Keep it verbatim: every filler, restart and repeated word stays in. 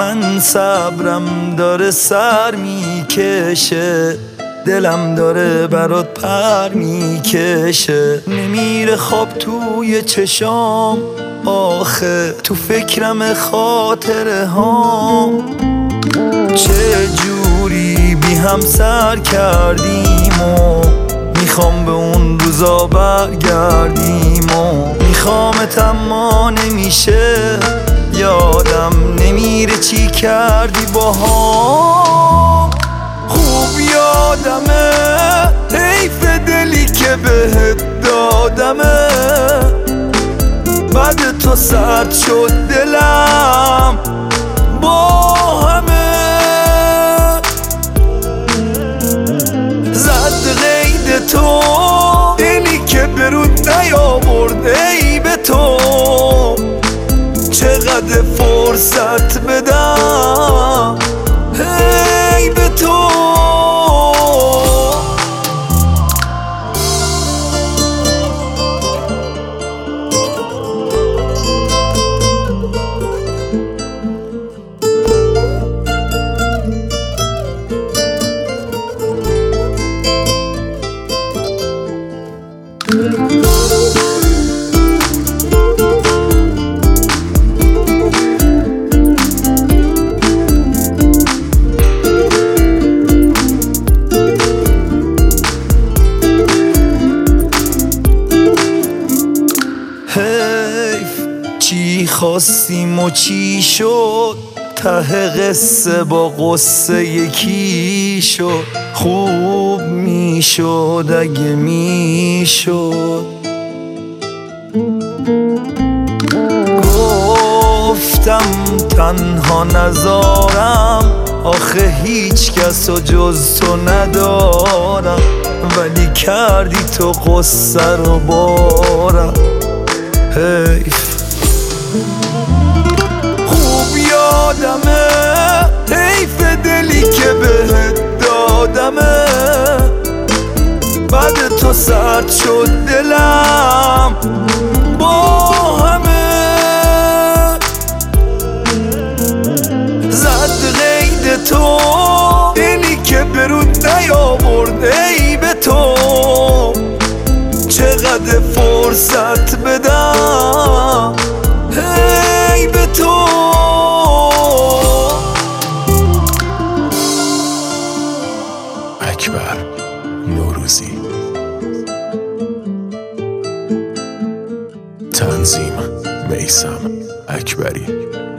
من صبرم داره سر میکشه، دلم داره برات پر میکشه. نمیره خواب توی چشام آخه، تو فکرم خاطره هام. چه جوری بی هم سر کردیم و میخوام به اون روزا برگردیم و میخوامت اما نمیشه، یادم نمیره چی کردی با هم. خوب یادمه حیف دلی که بهت دادمه، بعد تو سرد شد دلم با همه. زد قید تو دلی که برود نیاورد ای به تو، چقدر فرصت بدم ای به تو. حیف چی خواستیم و چی شد، ته قصه با قصه یکی شد. خوب میشد اگه میشد، گفتم تنها نزارم، آخه هیچ کس و جز تو ندارم، ولی کردی تو قصه رو بارم. حیف خوب یادمه حیف دلی که بهت دادمه، بعد تو سرد شد دلم با همه. زد قید تو دلی که برود نیاورد ای به تو، چقدر فرصت بدم ای به تو. اکبر نوروزی. تنظیم میثم اکبری.